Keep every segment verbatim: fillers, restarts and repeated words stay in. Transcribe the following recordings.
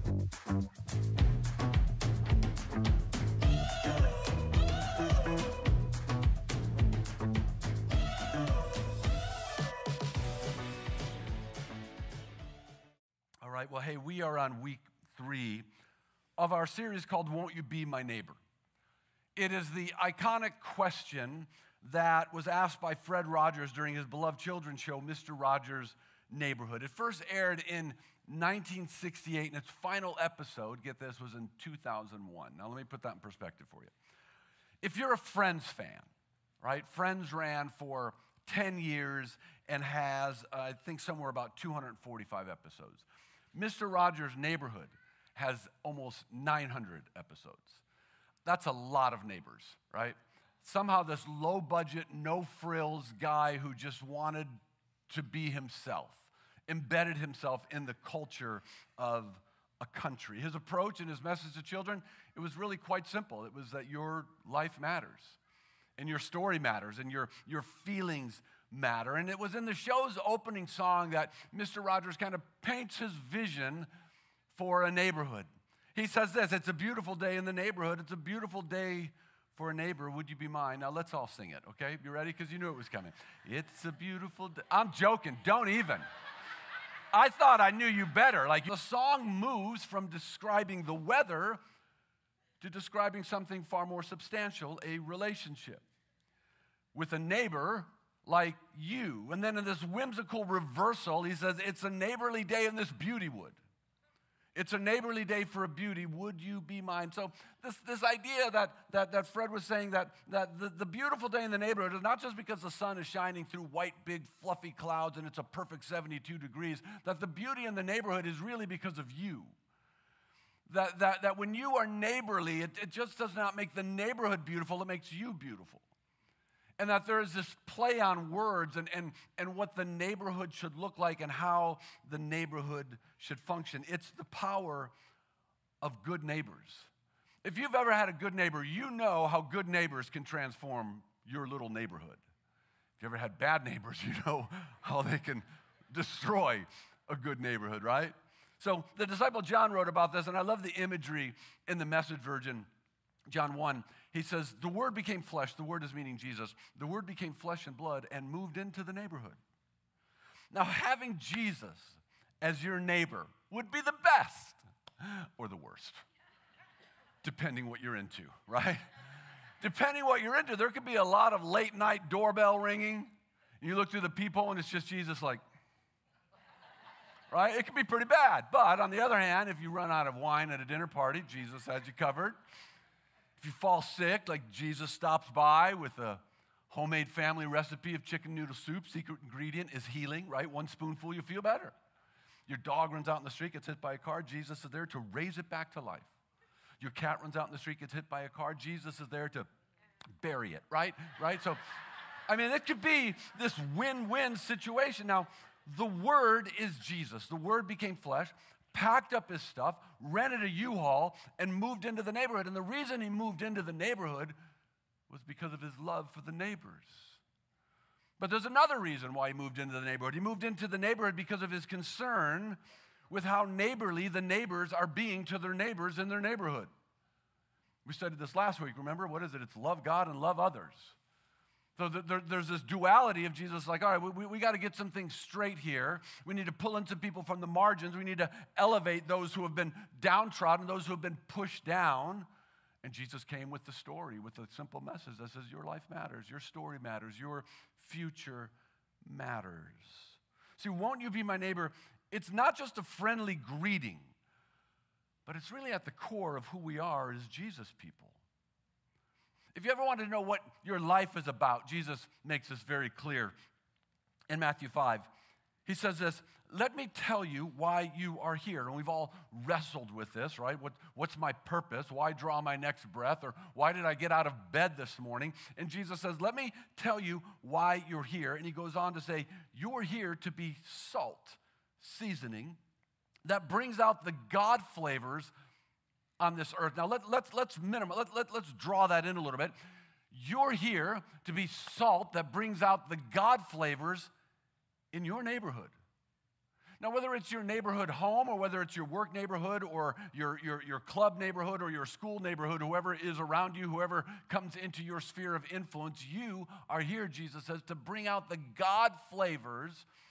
All right, well, hey, we are on week three of our series called Won't You Be My Neighbor? It is the iconic question that was asked by Fred Rogers during his beloved children's show, Mister Rogers' Neighborhood. It first aired in nineteen sixty-eight, and its final episode, get this, was in two thousand one. Now, let me put that in perspective for you. If you're a Friends fan, right, Friends ran for ten years and has, uh, I think, somewhere about two hundred forty-five episodes. Mister Rogers' Neighborhood has almost nine hundred episodes. That's a lot of neighbors, right? Somehow this low-budget, no-frills guy who just wanted to be himself, embedded himself in the culture of a country. His approach and his message to children, it was really quite simple. It was that your life matters, and your story matters, and your, your feelings matter. And it was in the show's opening song that Mister Rogers kind of paints his vision for a neighborhood. He says this, it's a beautiful day in the neighborhood. It's a beautiful day for a neighbor. Would you be mine? Now let's all sing it, okay? You ready? Because you knew it was coming. It's a beautiful day. I'm joking. Don't even. I thought I knew you better. Like, the song moves from describing the weather to describing something far more substantial, a relationship with a neighbor like you. And then in this whimsical reversal, he says, it's a neighborly day in this beauty wood. It's a neighborly day for a beauty. Would you be mine? So this, this idea that, that, that Fred was saying that, that the, the beautiful day in the neighborhood is not just because the sun is shining through white, big, fluffy clouds and it's a perfect seventy-two degrees, that the beauty in the neighborhood is really because of you. That, that, that when you are neighborly, it, it just does not make the neighborhood beautiful, it makes you beautiful. And that there is this play on words and, and, and what the neighborhood should look like and how the neighborhood should function. It's the power of good neighbors. If you've ever had a good neighbor, you know how good neighbors can transform your little neighborhood. If you ever had bad neighbors, you know how they can destroy a good neighborhood, right? So the disciple John wrote about this, and I love the imagery in the Message version. John one, he says, the Word became flesh, the Word is meaning Jesus, the Word became flesh and blood and moved into the neighborhood. Now, having Jesus as your neighbor would be the best or the worst, depending what you're into, right? Depending what you're into, there could be a lot of late night doorbell ringing. And you look through the peephole and it's just Jesus like, right? It can be pretty bad. But on the other hand, if you run out of wine at a dinner party, Jesus has you covered. If you fall sick, like Jesus stops by with a homemade family recipe of chicken noodle soup, secret ingredient is healing, right? One spoonful, you feel better. Your dog runs out in the street, gets hit by a car, Jesus is there to raise it back to life. Your cat runs out in the street, gets hit by a car, Jesus is there to bury it, right? Right? So, I mean, it could be this win-win situation. Now, the Word is Jesus. The Word became flesh, packed up his stuff, rented a U-Haul, and moved into the neighborhood. And the reason he moved into the neighborhood was because of his love for the neighbors. But there's another reason why he moved into the neighborhood. He moved into the neighborhood because of his concern with how neighborly the neighbors are being to their neighbors in their neighborhood. We studied this last week, remember? What is it? It's love God and love others. So there, there's this duality of Jesus, like, all right, we, we got to get some things straight here. We need to pull in some people from the margins. We need to elevate those who have been downtrodden, those who have been pushed down. And Jesus came with the story, with a simple message that says your life matters, your story matters, your future matters. See, won't you be my neighbor? It's not just a friendly greeting, but it's really at the core of who we are as Jesus people. If you ever want to know what your life is about, Jesus makes this very clear in Matthew five. He says this, let me tell you why you are here. And we've all wrestled with this, right? What, what's my purpose? Why draw my next breath? Or why did I get out of bed this morning? And Jesus says, let me tell you why you're here. And he goes on to say, you're here to be salt, seasoning, that brings out the God flavors on this earth. Now, let, let's, let's minimize, let, let, let's draw that in a little bit. You're here to be salt that brings out the God flavors in your neighborhood. Now, whether it's your neighborhood home or whether it's your work neighborhood or your, your, your club neighborhood or your school neighborhood, whoever is around you, whoever comes into your sphere of influence, you are here, Jesus says, to bring out the God flavors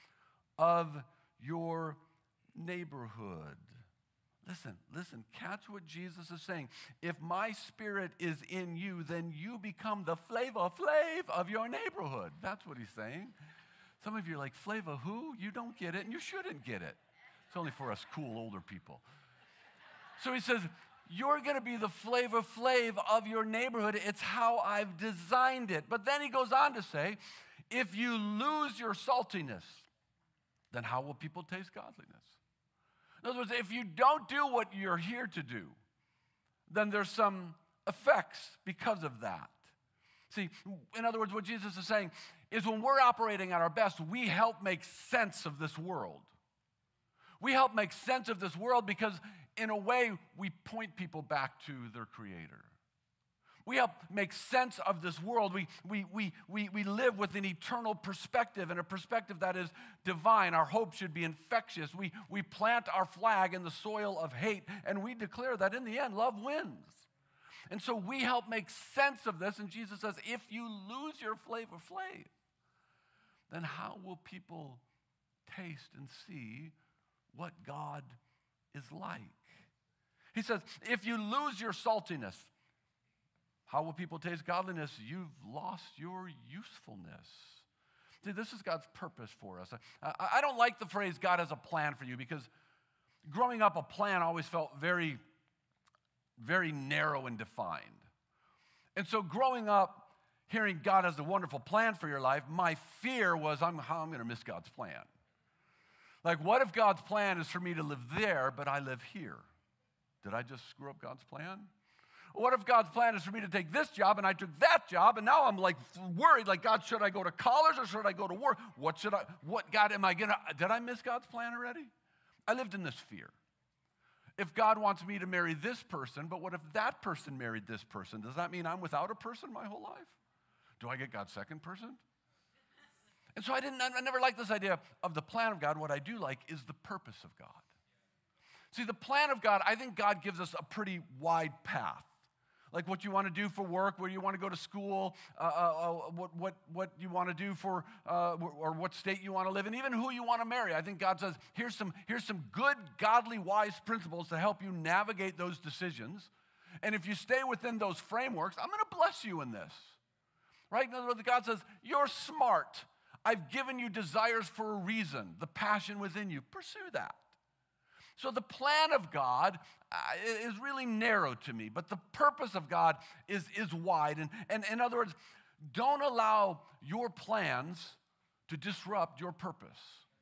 of your neighborhood. Listen, listen, catch what Jesus is saying. If my spirit is in you, then you become the flavor flav of your neighborhood. That's what he's saying. Some of you are like, flavor who? You don't get it, and you shouldn't get it. It's only for us cool older people. So he says, you're going to be the flavor flav of your neighborhood. It's how I've designed it. But then he goes on to say, if you lose your saltiness, then how will people taste godliness? In other words, if you don't do what you're here to do, then there's some effects because of that. See, in other words, what Jesus is saying is when we're operating at our best, we help make sense of this world. We help make sense of this world because, in a way, we point people back to their Creator. We help make sense of this world. We, we, we, we, we live with an eternal perspective, and a perspective that is divine. Our hope should be infectious. We, we plant our flag in the soil of hate, and we declare that in the end, love wins. And so we help make sense of this, and Jesus says, if you lose your flavor flav, then how will people taste and see what God is like? He says, if you lose your saltiness, how will people taste godliness? You've lost your usefulness. See, this is God's purpose for us. I, I don't like the phrase God has a plan for you because growing up, a plan always felt very, very narrow and defined. And so growing up, hearing God has a wonderful plan for your life, my fear was I'm, how I'm going to miss God's plan. Like, what if God's plan is for me to live there, but I live here? Did I just screw up God's plan? What if God's plan is for me to take this job and I took that job and now I'm like worried, like, God, should I go to college or should I go to work? What should I, what, God, am I going to, did I miss God's plan already? I lived in this fear. If God wants me to marry this person, but what if that person married this person? Does that mean I'm without a person my whole life? Do I get God's second person? And so I didn't, I never liked this idea of the plan of God. What I do like is the purpose of God. See, the plan of God, I think God gives us a pretty wide path. Like what you want to do for work, where you want to go to school, uh, uh, what, what, what you want to do for, uh, or what state you want to live in, even who you want to marry. I think God says, here's some, here's some good, godly, wise principles to help you navigate those decisions. And if you stay within those frameworks, I'm going to bless you in this. Right? In other words, God says, you're smart. I've given you desires for a reason, the passion within you. Pursue that. So the plan of God uh, is really narrow to me, but the purpose of God is, is wide. And, and in other words, don't allow your plans to disrupt your purpose.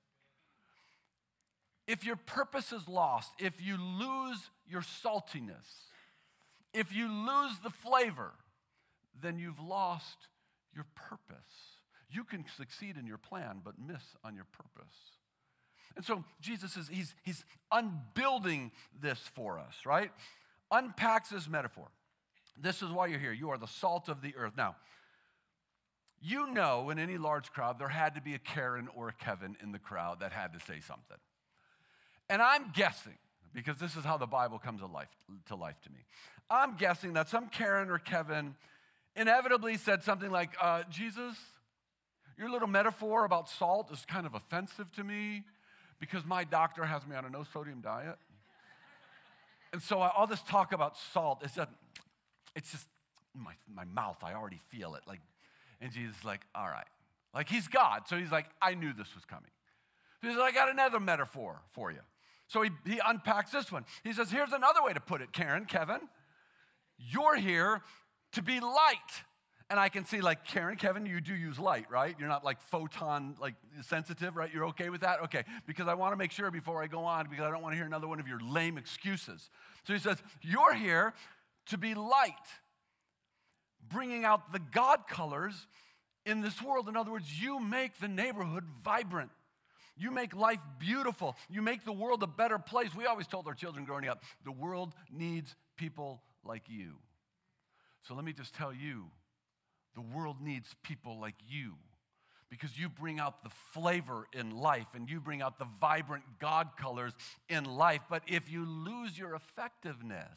If your purpose is lost, if you lose your saltiness, if you lose the flavor, then you've lost your purpose. You can succeed in your plan, but miss on your purpose. And so Jesus is, he's, he's unbuilding this for us, right? Unpacks this metaphor. This is why you're here. You are the salt of the earth. Now, you know in any large crowd, there had to be a Karen or a Kevin in the crowd that had to say something. And I'm guessing, because this is how the Bible comes to life, to life to me. I'm guessing that some Karen or Kevin inevitably said something like, uh, Jesus, your little metaphor about salt is kind of offensive to me, because my doctor has me on a no-sodium diet. And so all this talk about salt, is just, it's just in my, my mouth. I already feel it. Like, and Jesus is like, all right. Like, he's God. So he's like, I knew this was coming. So he's like, I got another metaphor for you. So he, he unpacks this one. He says, here's another way to put it, Karen, Kevin. You're here to be light. And I can see, like, Karen, Kevin, you do use light, right? You're not, like, photon, like, sensitive, right? You're okay with that? Okay, because I want to make sure before I go on, because I don't want to hear another one of your lame excuses. So he says, you're here to be light, bringing out the God colors in this world. In other words, you make the neighborhood vibrant. You make life beautiful. You make the world a better place. We always told our children growing up, the world needs people like you. So let me just tell you, the world needs people like you. because you bring out the flavor in life and you bring out the vibrant God colors in life. But if you lose your effectiveness,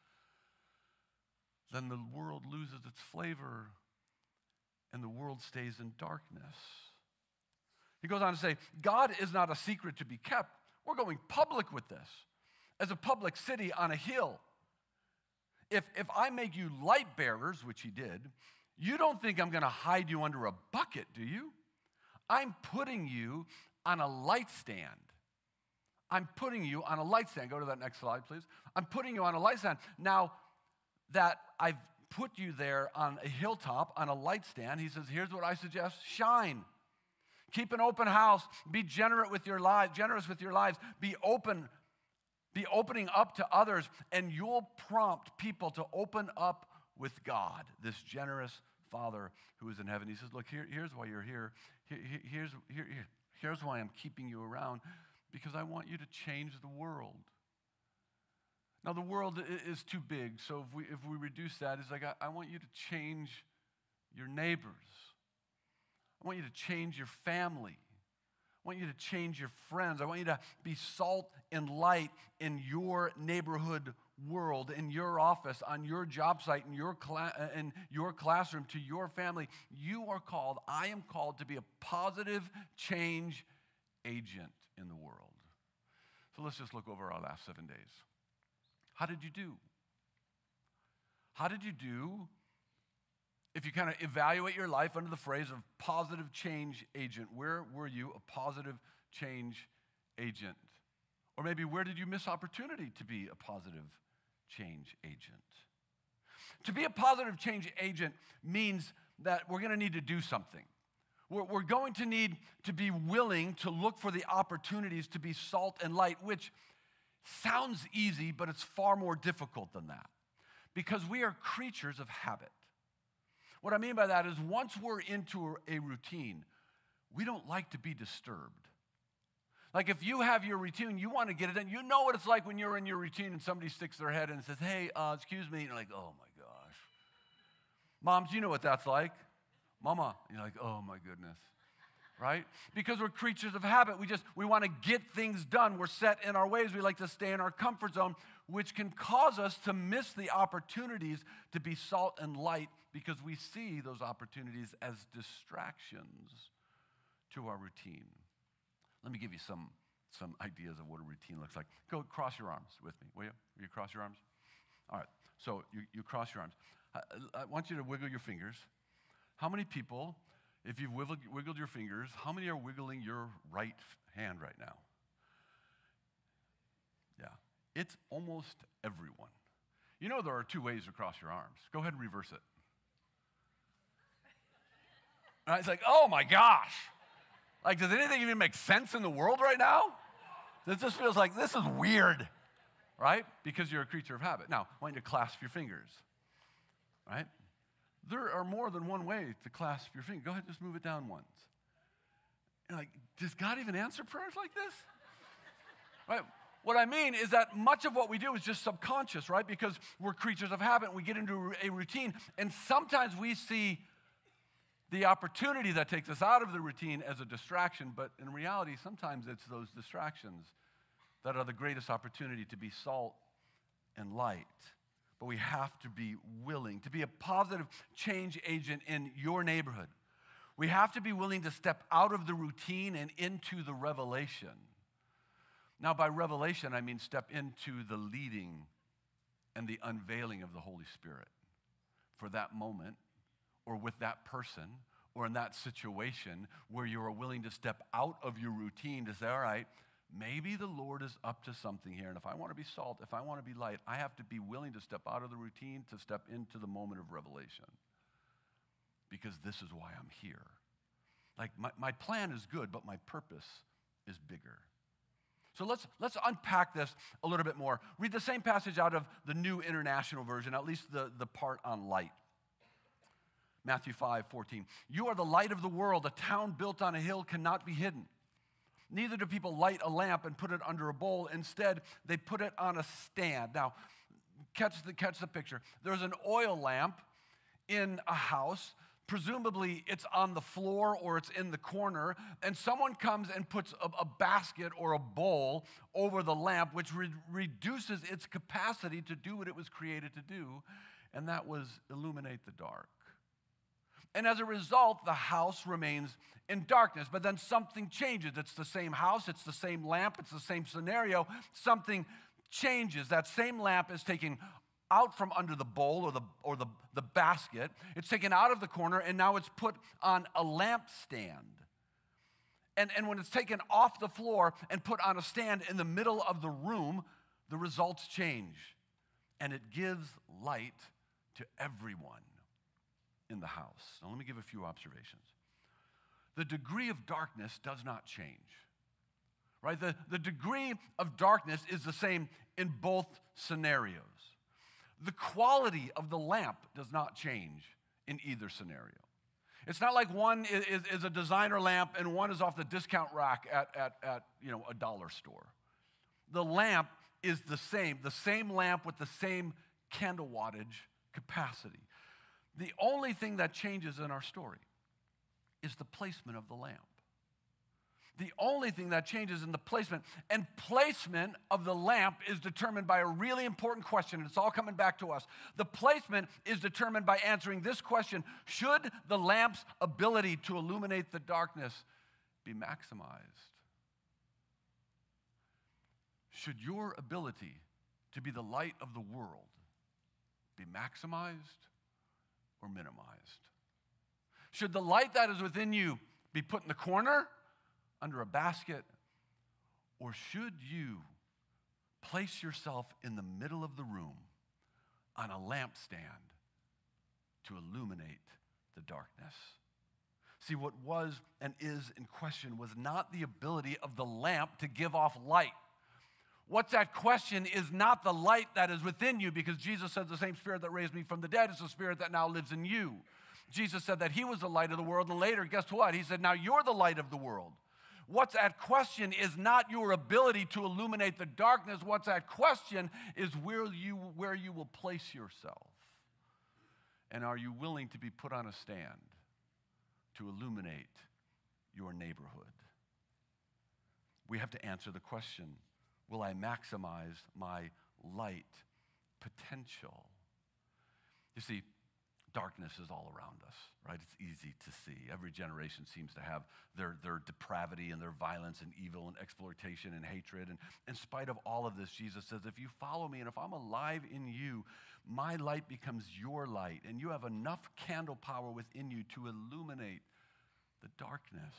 then the world loses its flavor and the world stays in darkness. He goes on to say, God is not a secret to be kept. We're going public with this as a public city on a hill. If, if I make you light bearers, which he did, you don't think I'm going to hide you under a bucket, do you? I'm putting you on a light stand. I'm putting you on a light stand. Go to that next slide, please. I'm putting you on a light stand. Now that I've put you there on a hilltop, on a light stand, he says, here's what I suggest. Shine. Keep an open house. Be generous with your lives, generous with your lives. Be open. Be opening up to others, and you'll prompt people to open up with God, this generous Father who is in heaven. He says, look, here, here's why you're here. Here, here's, here, here. Here's why I'm keeping you around, because I want you to change the world. Now, the world is too big, so if we, if we reduce that, it's like, I, I want you to change your neighbors. I want you to change your family. I want you to change your friends. I want you to be salt and light in your neighborhood world, in your office, on your job site, in your, cla- in your classroom, to your family. You are called, I am called to be a positive change agent in the world. So let's just look over our last seven days. How did you do? How did you do if you kind of evaluate your life under the phrase of positive change agent? Where were you a positive change agent? Or maybe where did you miss opportunity to be a positive change agent? To be a positive change agent means that we're going to need to do something. We're, we're going to need to be willing to look for the opportunities to be salt and light, which sounds easy, but it's far more difficult than that, because we are creatures of habit. What I mean by that is once we're into a routine, we don't like to be disturbed. Like if you have your routine, you want to get it done. You know what it's like when you're in your routine and somebody sticks their head in and says, hey, uh, excuse me. And you're like, oh my gosh. Moms, you know what that's like. Mama, and you're like, oh my goodness. Right? Because we're creatures of habit. We just, we want to get things done. We're set in our ways. We like to stay in our comfort zone, which can cause us to miss the opportunities to be salt and light, because we see those opportunities as distractions to our routine. Let me give you some, some ideas of what a routine looks like. Go cross your arms with me, will you? Will you cross your arms? All right, so you, you cross your arms. I, I want you to wiggle your fingers. How many people, if you've wiggled, wiggled your fingers, how many are wiggling your right hand right now? Yeah, it's almost everyone. You know there are two ways to cross your arms. Go ahead and reverse it. And it's like, oh my gosh. Like, does anything even make sense in the world right now? This just feels like this is weird, right? Because you're a creature of habit. Now, I want you to clasp your fingers, right? There are more than one way to clasp your finger. Go ahead, just move it down once. And like, does God even answer prayers like this? Right? What I mean is that much of what we do is just subconscious, right? Because we're creatures of habit. We get into a routine, and sometimes we see the opportunity that takes us out of the routine as a distraction, but in reality, sometimes it's those distractions that are the greatest opportunity to be salt and light. But we have to be willing to be a positive change agent in your neighborhood. We have to be willing to step out of the routine and into the revelation. Now, by revelation, I mean step into the leading and the unveiling of the Holy Spirit for that moment, or with that person, or in that situation where you are willing to step out of your routine to say, all right, maybe the Lord is up to something here. And if I want to be salt, if I want to be light, I have to be willing to step out of the routine to step into the moment of revelation. Because this is why I'm here. Like my, my plan is good, but my purpose is bigger. So let's, let's unpack this a little bit more. Read the same passage out of the New International Version, at least the, the part on light. Matthew five fourteen. You are the light of the world. A town built on a hill cannot be hidden. Neither do people light a lamp and put it under a bowl. Instead, they put it on a stand. Now, catch the, catch the picture. There's an oil lamp in a house presumably it's on the floor or it's in the corner, and someone comes and puts a, a basket or a bowl over the lamp, which re- reduces its capacity to do what it was created to do, and that was illuminate the dark. And as a result, the house remains in darkness. But then something changes. It's the same house, it's the same lamp, it's the same scenario. Something changes. That same lamp is taken out from under the bowl or the or the, the basket. It's taken out of the corner, and now it's put on a lampstand. And, and when it's taken off the floor and put on a stand in the middle of the room, the results change. And it gives light to everyone in the house. Now, let me give a few observations. The degree of darkness does not change, right? The, the degree of darkness is the same in both scenarios. The quality of the lamp does not change in either scenario. It's not like one is, is, is a designer lamp and one is off the discount rack at, at, at you know, a dollar store. The lamp is the same, the same lamp with the same candle wattage capacity. The only thing that changes in our story is the placement of the lamp. The only thing that changes in the placement, and placement of the lamp is determined by a really important question, and it's all coming back to us. The placement is determined by answering this question: should the lamp's ability to illuminate the darkness be maximized? Should your ability to be the light of the world be maximized or minimized? Should the light that is within you be put in the corner, under a basket, or should you place yourself in the middle of the room on a lampstand to illuminate the darkness? See, what was and is in question was not the ability of the lamp to give off light. What's at question is not the light that is within you, because Jesus said the same Spirit that raised me from the dead is the Spirit that now lives in you. Jesus said that he was the light of the world, and later, guess what? He said, now you're the light of the world. What's at question is not your ability to illuminate the darkness. What's at question is where you, where you will place yourself. And are you willing to be put on a stand to illuminate your neighborhood? We have to answer the question, will I maximize my light potential? You see, darkness is all around us, right? It's easy to see. Every generation seems to have their, their depravity and their violence and evil and exploitation and hatred. And in spite of all of this, Jesus says, if you follow me and if I'm alive in you, my light becomes your light, and you have enough candle power within you to illuminate the darkness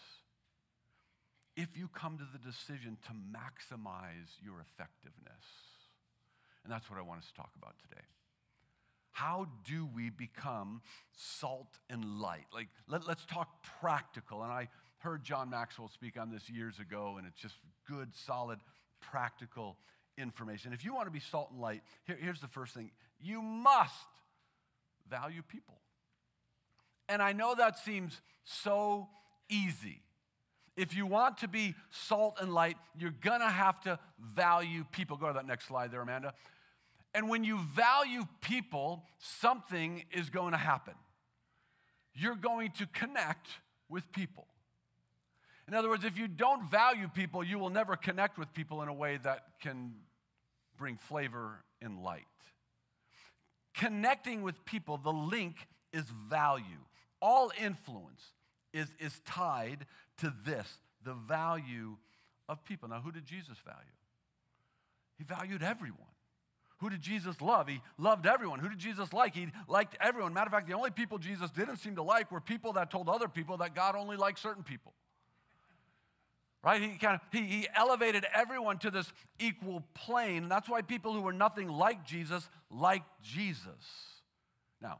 if you come to the decision to maximize your effectiveness. And that's what I want us to talk about today. How do we become salt and light? Like, let, let's talk practical. And I heard John Maxwell speak on this years ago, and it's just good, solid, practical information. If you want to be salt and light, here, here's the first thing. You must value people. And I know that seems so easy. If you want to be salt and light, you're going to have to value people. Go to that next slide there, Amanda. And when you value people, something is going to happen. You're going to connect with people. In other words, if you don't value people, you will never connect with people in a way that can bring flavor and light. Connecting with people, the link is value. All influence is, is tied to this, the value of people. Now, who did Jesus value? He valued everyone. Who did Jesus love? He loved everyone. Who did Jesus like? He liked everyone. Matter of fact, the only people Jesus didn't seem to like were people that told other people that God only liked certain people. Right? He kind of he, he elevated everyone to this equal plane. That's why people who were nothing like Jesus liked Jesus. Now,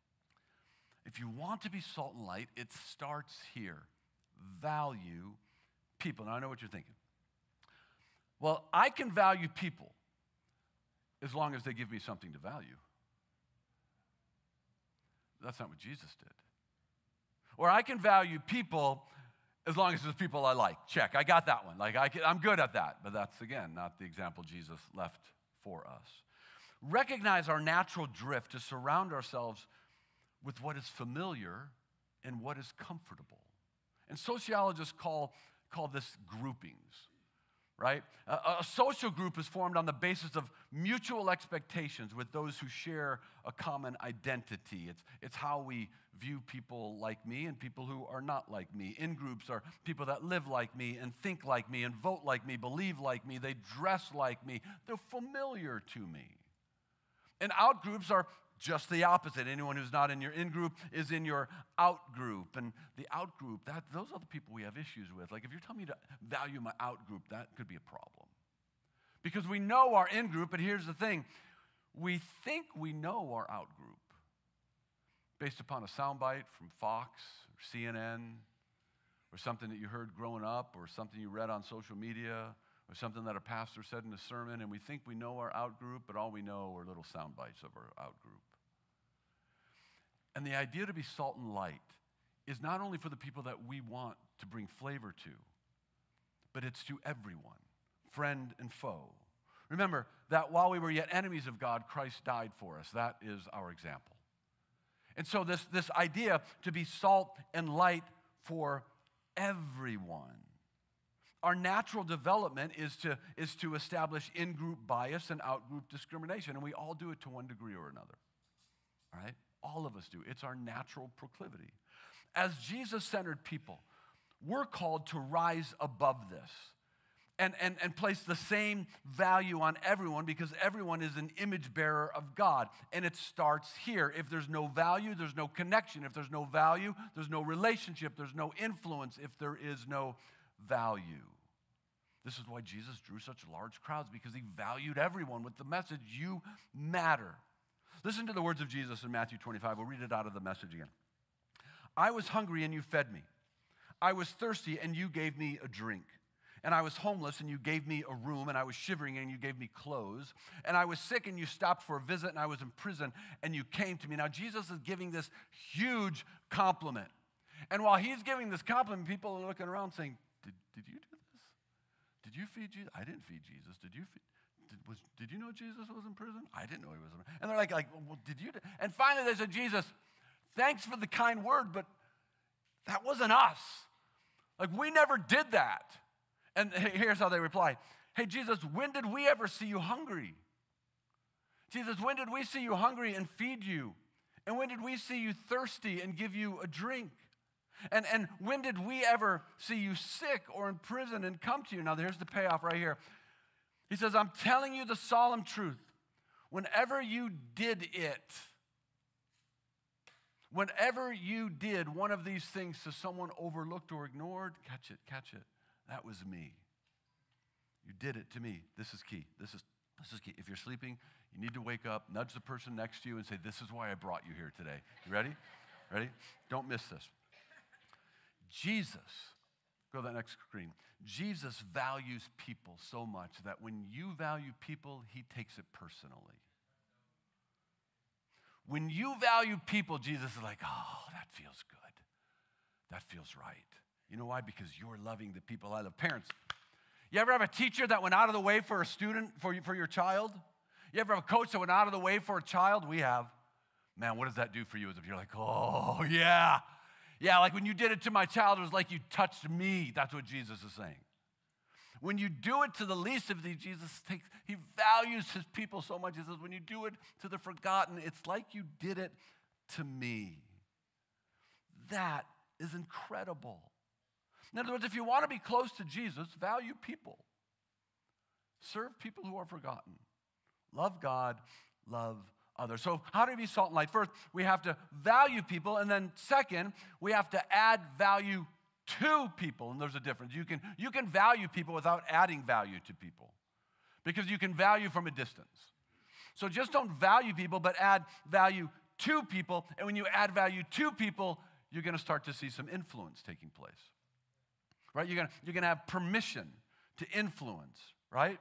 if you want to be salt and light, it starts here. Value people. Now, I know what you're thinking. Well, I can value people as long as they give me something to value. That's not what Jesus did. Or I can value people as long as it's people I like. Check, I got that one. Like I can, I'm good at that. But that's, again, not the example Jesus left for us. Recognize our natural drift to surround ourselves with what is familiar and what is comfortable. And sociologists call, call this groupings, right? A, a social group is formed on the basis of mutual expectations with those who share a common identity. It's, it's how we view people like me and people who are not like me. In-groups are people that live like me and think like me and vote like me, believe like me, they dress like me. They're familiar to me. And out-groups are just the opposite. Anyone who's not in your in-group is in your out-group. And the out-group, that, those are the people we have issues with. Like if you're telling me to value my out-group, that could be a problem. Because we know our in-group, but here's the thing. We think we know our out-group based upon a soundbite from Fox or C N N or something that you heard growing up or something you read on social media or something that a pastor said in a sermon, and we think we know our out-group, but all we know are little sound bites of our out-group. And the idea to be salt and light is not only for the people that we want to bring flavor to, but it's to everyone, friend and foe. Remember that while we were yet enemies of God, Christ died for us. That is our example. And so this, this idea to be salt and light for everyone. Our natural development is to, is to establish in-group bias and out-group discrimination, and we all do it to one degree or another, all right? All of us do. It's our natural proclivity. As Jesus-centered people, we're called to rise above this and, and, and place the same value on everyone because everyone is an image bearer of God, and it starts here. If there's no value, there's no connection. If there's no value, there's no relationship. There's no influence if there is no value. This is why Jesus drew such large crowds, because he valued everyone with the message, you matter. Listen to the words of Jesus in Matthew twenty-five. We'll read it out of the Message again. I was hungry and you fed me. I was thirsty and you gave me a drink. And I was homeless and you gave me a room. And I was shivering and you gave me clothes. And I was sick and you stopped for a visit. And I was in prison and you came to me. Now Jesus is giving this huge compliment. And while he's giving this compliment, people are looking around saying, did, did you do this? Did you feed Jesus? I didn't feed Jesus. Did you feed? Did, was, did you know Jesus was in prison? I didn't know he was in prison. And they're like, like well, did you? Do? And finally they said, Jesus, thanks for the kind word, but that wasn't us. Like, we never did that. And here's how they reply. Hey, Jesus, when did we ever see you hungry? Jesus, when did we see you hungry and feed you? And when did we see you thirsty and give you a drink? And, and when did we ever see you sick or in prison and come to you? Now, here's the payoff right here. He says, I'm telling you the solemn truth. Whenever you did it, whenever you did one of these things to someone overlooked or ignored, catch it, catch it. That was me. You did it to me. This is key. This is, this is key. If you're sleeping, you need to wake up, nudge the person next to you and say, this is why I brought you here today. You ready? Ready? Don't miss this. Jesus, go to that next screen. Jesus values people so much that when you value people, he takes it personally. When you value people, Jesus is like, oh, that feels good. That feels right. You know why? Because you're loving the people I love. Parents, you ever have a teacher that went out of the way for a student, for, you, for your child? You ever have a coach that went out of the way for a child? We have. Man, what does that do for you? As if you're like, oh, yeah. Yeah, like when you did it to my child, it was like you touched me. That's what Jesus is saying. When you do it to the least of these, Jesus takes, he values his people so much. He says, when you do it to the forgotten, it's like you did it to me. That is incredible. In other words, if you want to be close to Jesus, value people. Serve people who are forgotten. Love God, love others. So how do we be salt and light? First, we have to value people, and then second, we have to add value to people, and there's a difference. You can, you can value people without adding value to people because you can value from a distance. So just don't value people, but add value to people, and when you add value to people, you're going to start to see some influence taking place, right? You're going you're going to have permission to influence, right?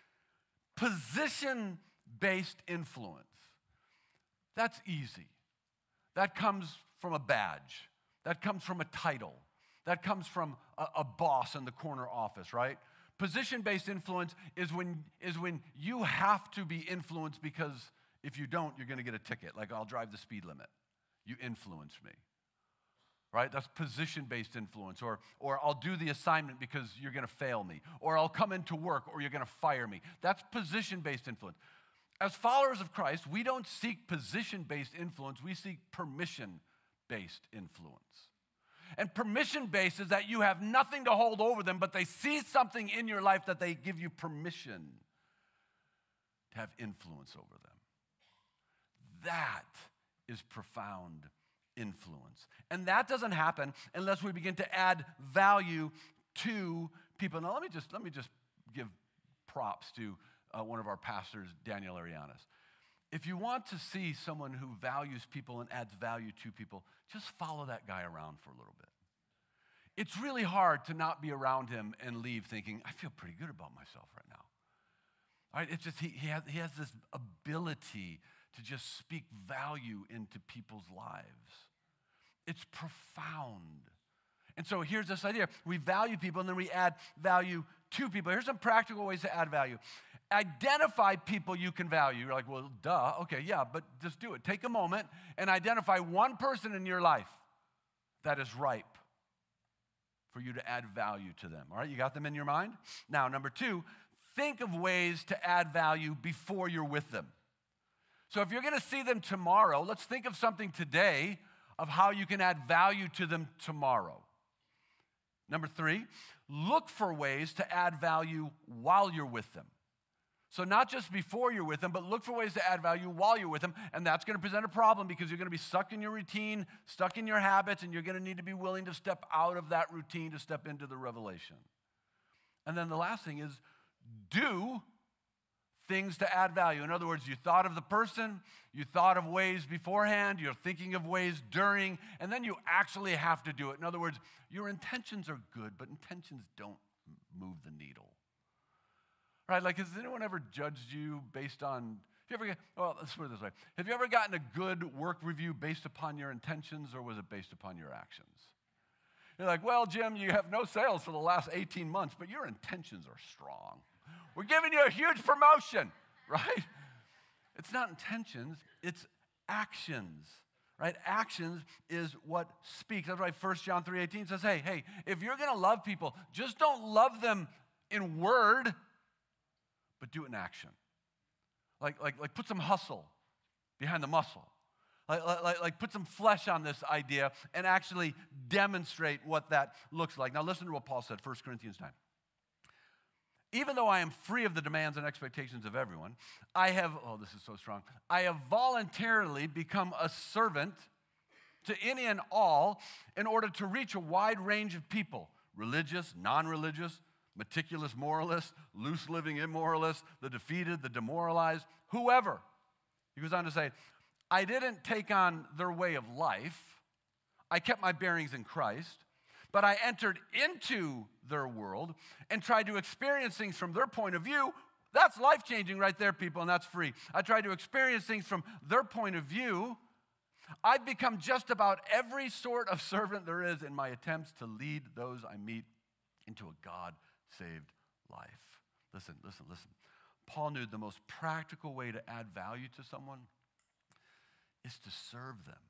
Position-based influence. That's easy. That comes from a badge. That comes from a title. That comes from a, a boss in the corner office, right? Position-based influence is when, is when you have to be influenced because if you don't, you're going to get a ticket. Like, I'll drive the speed limit. You influence me, right? That's position-based influence. Or, or I'll do the assignment because you're going to fail me. Or I'll come into work or you're going to fire me. That's position-based influence. As followers of Christ, we don't seek position-based influence. We seek permission-based influence. And permission-based is that you have nothing to hold over them, but they see something in your life that they give you permission to have influence over them. That is profound influence. And that doesn't happen unless we begin to add value to people. Now let me just, let me just give props to uh, one of our pastors, Daniel Arianas. If you want to see someone who values people and adds value to people, just follow that guy around for a little bit. It's really hard to not be around him and leave thinking, I feel pretty good about myself right now. All right, it's just he, he, has, he has this ability to just speak value into people's lives. It's profound. And so here's this idea. We value people and then we add value to people. Here's some practical ways to add value. Identify people you can value. You're like, well, duh. Okay, yeah, but just do it. Take a moment and identify one person in your life that is ripe for you to add value to them. All right, you got them in your mind? Now, number two, think of ways to add value before you're with them. So if you're going to see them tomorrow, let's think of something today of how you can add value to them tomorrow. Number three, look for ways to add value while you're with them. So not just before you're with them, but look for ways to add value while you're with them. And that's going to present a problem because you're going to be stuck in your routine, stuck in your habits, and you're going to need to be willing to step out of that routine to step into the revelation. And then the last thing is do things to add value. In other words, you thought of the person, you thought of ways beforehand, you're thinking of ways during, and then you actually have to do it. In other words, your intentions are good, but intentions don't move the needle. Right, like has anyone ever judged you based on, have you ever, well, let's put it this way. Have you ever gotten a good work review based upon your intentions or was it based upon your actions? You're like, well, Jim, you have no sales for the last eighteen months, but your intentions are strong. We're giving you a huge promotion, right? It's not intentions, it's actions, right? Actions is what speaks. That's why First John three eighteen says, hey, hey, if you're going to love people, just don't love them in word, but do it in action. Like, like, like put some hustle behind the muscle. Like, like, like put some flesh on this idea and actually demonstrate what that looks like. Now listen to what Paul said, First Corinthians nine. Even though I am free of the demands and expectations of everyone, I have, oh, this is so strong, I have voluntarily become a servant to any and all in order to reach a wide range of people, religious, non-religious, meticulous moralists, loose-living immoralists, the defeated, the demoralized, whoever. He goes on to say, I didn't take on their way of life. I kept my bearings in Christ, but I entered into their world and tried to experience things from their point of view. That's life-changing right there, people, and that's free. I tried to experience things from their point of view. I've become just about every sort of servant there is in my attempts to lead those I meet into a God-saved life. Listen, listen, listen. Paul knew the most practical way to add value to someone is to serve them.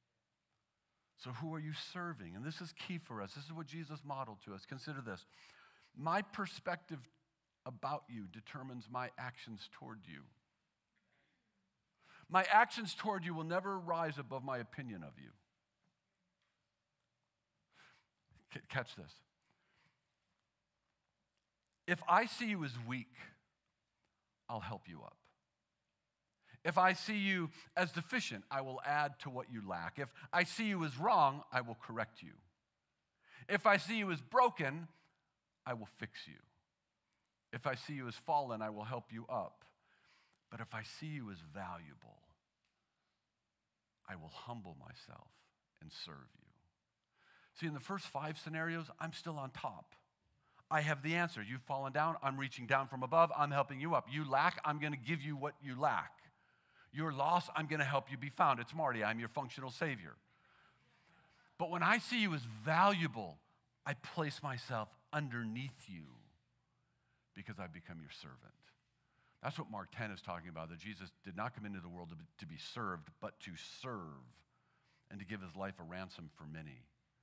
So who are you serving? And this is key for us. This is what Jesus modeled to us. Consider this. My perspective about you determines my actions toward you. My actions toward you will never rise above my opinion of you. C- catch this. If I see you as weak, I'll help you up. If I see you as deficient, I will add to what you lack. If I see you as wrong, I will correct you. If I see you as broken, I will fix you. If I see you as fallen, I will help you up. But if I see you as valuable, I will humble myself and serve you. See, in the first five scenarios, I'm still on top. I have the answer. You've fallen down, I'm reaching down from above, I'm helping you up. You lack, I'm going to give you what you lack. You're lost, I'm going to help you be found. It's Marty, I'm your functional savior. But when I see you as valuable, I place myself underneath you because I become your servant. That's what Mark ten is talking about, that Jesus did not come into the world to be, to be served, but to serve and to give his life a ransom for many.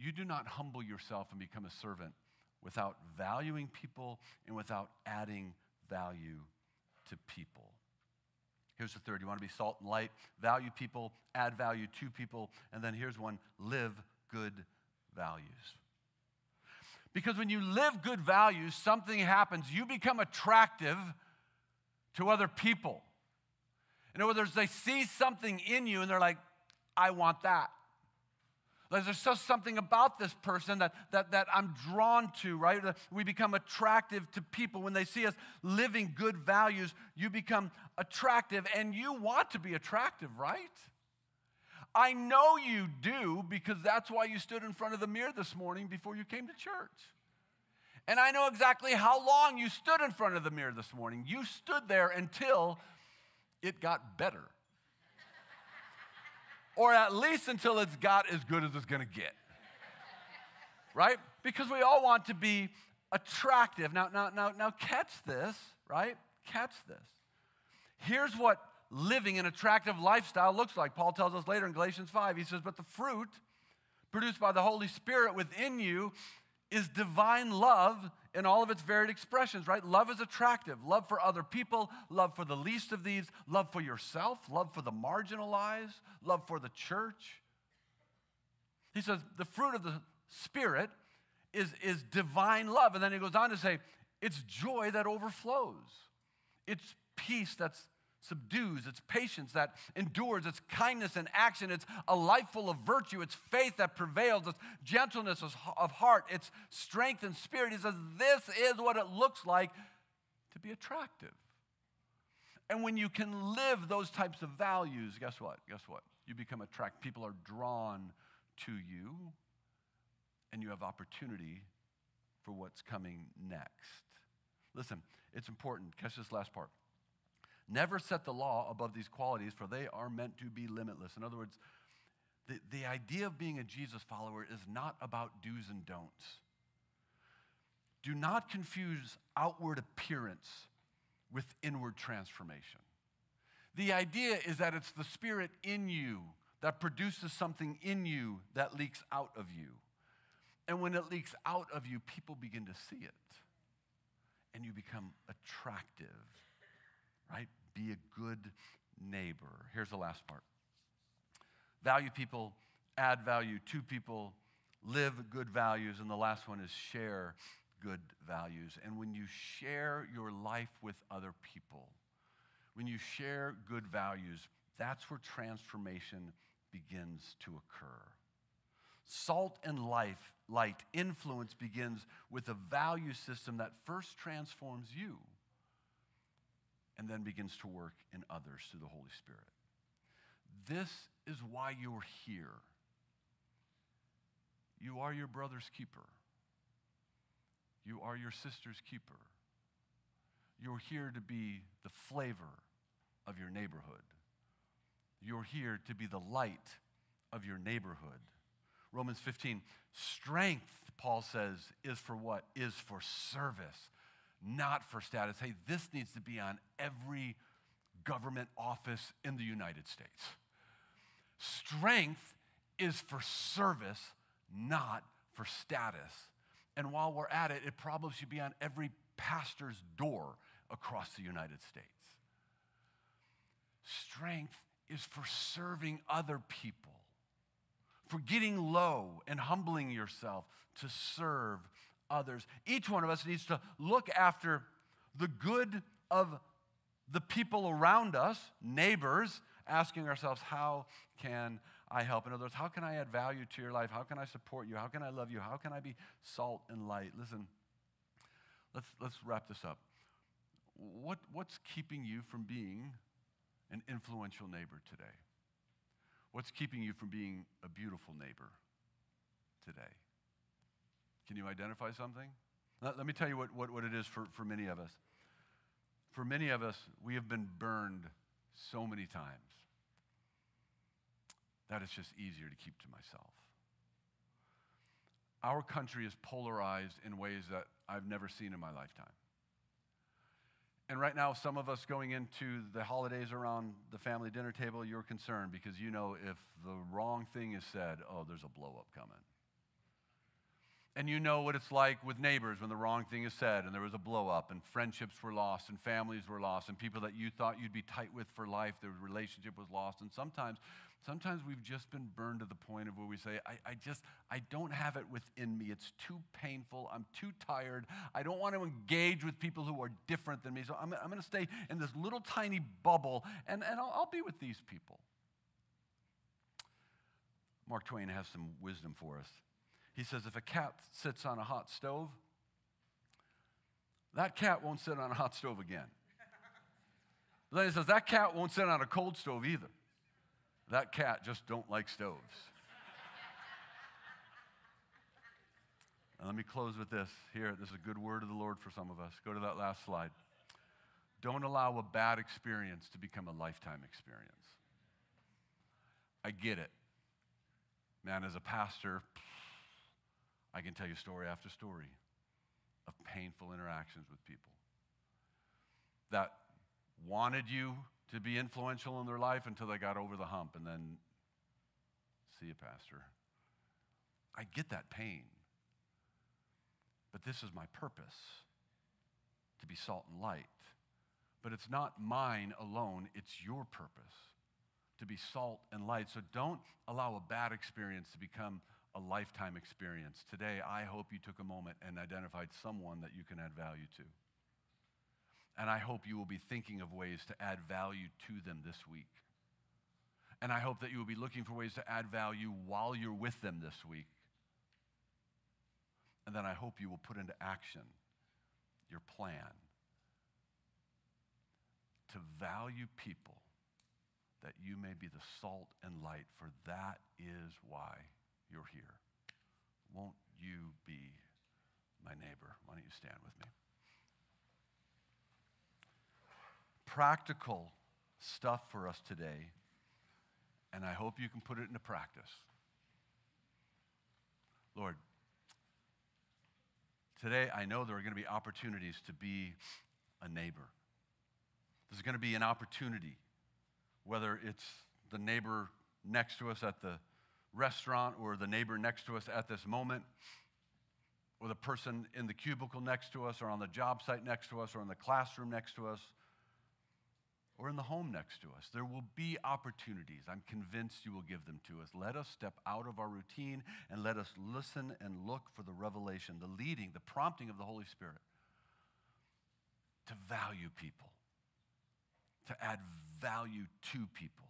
You do not humble yourself and become a servant without valuing people and without adding value to people. Here's the third. You want to be salt and light, value people, add value to people, and then here's one, live good values. Because when you live good values, something happens. You become attractive to other people. In other words, they see something in you and they're like, I want that. Like there's just something about this person that, that, that I'm drawn to, right? We become attractive to people. When they see us living good values, you become attractive, and you want to be attractive, right? I know you do, because that's why you stood in front of the mirror this morning before you came to church. And I know exactly how long you stood in front of the mirror this morning. You stood there until it got better. Or at least until it's got as good as it's going to get. Right? Because we all want to be attractive. Now, now, now, now catch this, right? Catch this. Here's what living an attractive lifestyle looks like. Paul tells us later in Galatians five, he says, but the fruit produced by the Holy Spirit within you is divine love in all of its varied expressions, right? Love is attractive. Love for other people, love for the least of these, love for yourself, love for the marginalized, love for the church. He says the fruit of the Spirit is, is divine love. And then he goes on to say, it's joy that overflows. It's peace that's subdues, it's patience that endures, it's kindness in action, it's a life full of virtue, it's faith that prevails, it's gentleness of heart, it's strength and spirit. He says this is what it looks like to be attractive. And when you can live those types of values, guess what? Guess what? You become attractive. People are drawn to you, and you have opportunity for what's coming next. Listen, it's important. Catch this last part. Never set the law above these qualities, for they are meant to be limitless. In other words, the, the idea of being a Jesus follower is not about do's and don'ts. Do not confuse outward appearance with inward transformation. The idea is that it's the Spirit in you that produces something in you that leaks out of you. And when it leaks out of you, people begin to see it. And you become attractive, right? Be a good neighbor. Here's the last part. Value people, add value to people, live good values, and the last one is share good values. And when you share your life with other people, when you share good values, that's where transformation begins to occur. Salt and life, light influence begins with a value system that first transforms you and then begins to work in others through the Holy Spirit. This is why you're here. You are your brother's keeper. You are your sister's keeper. You're here to be the flavor of your neighborhood. You're here to be the light of your neighborhood. Romans fifteen, strength, Paul says, is for what? Is for service, not for status. Hey, this needs to be on every government office in the United States. Strength is for service, not for status. And while we're at it, it probably should be on every pastor's door across the United States. Strength is for serving other people, for getting low and humbling yourself to serve others. Each one of us needs to look after the good of the people around us, neighbors, asking ourselves, how can I help? In other words, how can I add value to your life? How can I support you? How can I love you? How can I be salt and light? Listen, let's, let's wrap this up. What, what's keeping you from being an influential neighbor today? What's keeping you from being a beautiful neighbor today? Can you identify something? Let, let me tell you what, what, what it is for, for many of us. For many of us, we have been burned so many times that it's just easier to keep to myself. Our country is polarized in ways that I've never seen in my lifetime. And right now, some of us going into the holidays around the family dinner table, you're concerned because you know if the wrong thing is said, oh, there's a blow-up coming. And you know what it's like with neighbors when the wrong thing is said and there was a blow up and friendships were lost and families were lost and people that you thought you'd be tight with for life, their relationship was lost. And sometimes, sometimes we've just been burned to the point of where we say, I, I just, I don't have it within me. It's too painful. I'm too tired. I don't want to engage with people who are different than me. So I'm, I'm going to stay in this little tiny bubble and, and I'll, I'll be with these people. Mark Twain has some wisdom for us. He says, if a cat sits on a hot stove, that cat won't sit on a hot stove again. Then he says, that cat won't sit on a cold stove either. That cat just don't like stoves. And let me close with this. Here, this is a good word of the Lord for some of us. Go to that last slide. Don't allow a bad experience to become a lifetime experience. I get it. Man, as a pastor, I can tell you story after story of painful interactions with people that wanted you to be influential in their life until they got over the hump and then, see you, pastor. I get that pain. But this is my purpose, to be salt and light. But it's not mine alone, it's your purpose, to be salt and light. So don't allow a bad experience to become a lifetime experience. Today, I hope you took a moment and identified someone that you can add value to. And I hope you will be thinking of ways to add value to them this week. And I hope that you will be looking for ways to add value while you're with them this week. And then I hope you will put into action your plan to value people, that you may be the salt and light, for that is why you're here. Won't you be my neighbor? Why don't you stand with me? Practical stuff for us today, and I hope you can put it into practice. Lord, today I know there are going to be opportunities to be a neighbor. There's going to be an opportunity, whether it's the neighbor next to us at the restaurant or the neighbor next to us at this moment, or the person in the cubicle next to us or on the job site next to us or in the classroom next to us or in the home next to us. There will be opportunities. I'm convinced you will give them to us. Let us step out of our routine and let us listen and look for the revelation, the leading, the prompting of the Holy Spirit to value people, to add value to people,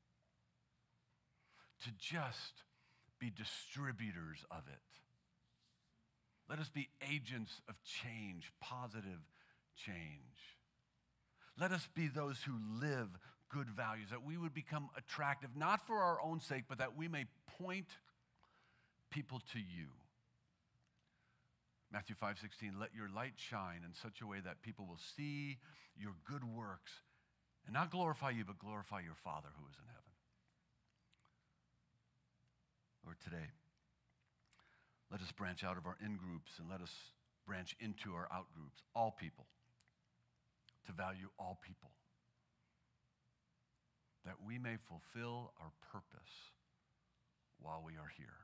to just be distributors of it. Let us be agents of change, positive change. Let us be those who live good values, that we would become attractive, not for our own sake, but that we may point people to you. Matthew five sixteen, let your light shine in such a way that people will see your good works and not glorify you, but glorify your Father who is in heaven. Lord, today, let us branch out of our in-groups and let us branch into our out-groups, all people, to value all people, that we may fulfill our purpose while we are here.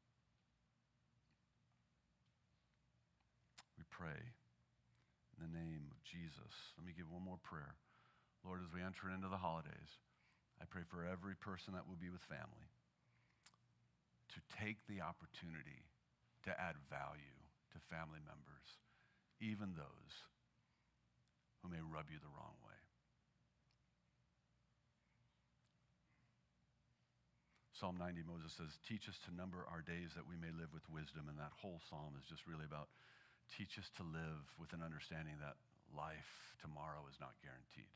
We pray in the name of Jesus. Let me give one more prayer. Lord, as we enter into the holidays, I pray for every person that will be with family to take the opportunity to add value to family members, even those who may rub you the wrong way. Psalm ninety, Moses says, teach us to number our days that we may live with wisdom. And that whole psalm is just really about teach us to live with an understanding that life tomorrow is not guaranteed.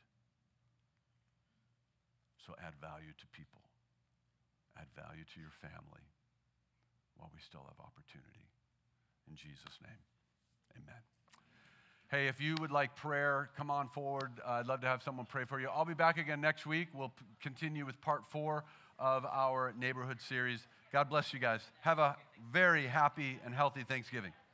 So add value to people. Add value to your family while we still have opportunity. In Jesus' name, amen. Hey, if you would like prayer, come on forward. Uh, I'd love to have someone pray for you. I'll be back again next week. We'll p- continue with part four of our neighborhood series. God bless you guys. Have a very happy and healthy Thanksgiving.